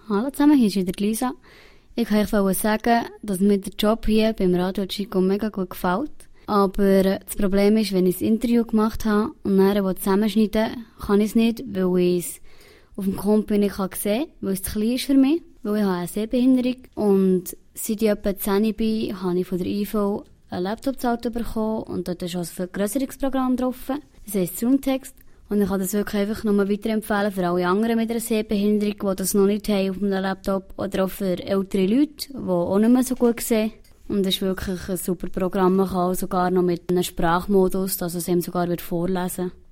Hallo zusammen, hier ist wieder Lisa. Ich wollte sagen, dass mir der Job hier beim Radio Chico mega gut gefällt. Aber das Problem ist, wenn ich ein Interview gemacht habe und dann zusammenschneiden kann ich es nicht, weil ich es auf dem Computer nicht sehen kann, weil es zu klein ist für mich, weil ich habe eine Sehbehinderung. Und seit ich etwa 10 bin, habe ich von der IV einen Laptop zu Hause bekommen und dort ist auch ein Vergrösserungsprogramm drauf. Das heisst Soundtext. Und ich kann das wirklich einfach nochmal weiterempfehlen für alle anderen mit einer Sehbehinderung, die das noch nicht haben auf einem Laptop. Oder auch für ältere Leute, die auch nicht mehr so gut sehen. Und es ist wirklich ein super Programm. Man kann sogar noch mit einem Sprachmodus, dass es ihm sogar vorlesen wird.